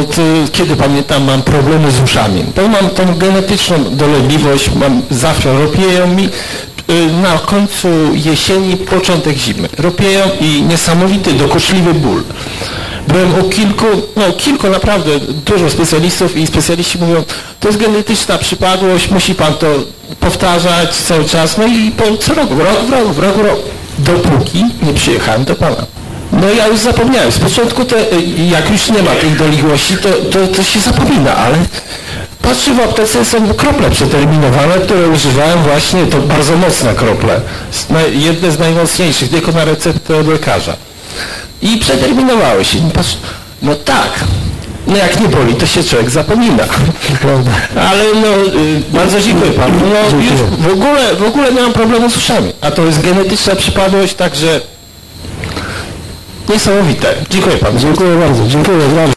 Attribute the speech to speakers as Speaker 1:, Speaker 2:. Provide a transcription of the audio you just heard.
Speaker 1: kiedy pamiętam, mam problemy z uszami. To mam tą genetyczną dolegliwość, zawsze ropieją mi na końcu jesieni, początek zimy. Ropieją i niesamowity, dokuczliwy ból. Byłem u kilku naprawdę dużo specjalistów i specjaliści mówią, to jest genetyczna przypadłość, musi pan to powtarzać cały czas, no i co roku, rok w rok, dopóki nie przyjechałem do pana. No ja już zapomniałem, z początku jak już nie ma tej dolegliwości, to się zapomina, ale patrzę, w aptece są krople przeterminowane, które używałem właśnie, to bardzo mocne krople, jedne z najmocniejszych, tylko na receptę od lekarza. I przeterminowały się. No tak, no jak nie boli, to się człowiek zapomina. Ale no, bardzo dziękuję panu. No, już w ogóle nie mam problemu z uszami, a to jest genetyczna przypadłość, także niesamowite. Dziękuję panu.
Speaker 2: Dziękuję bardzo. Dziękuję bardzo.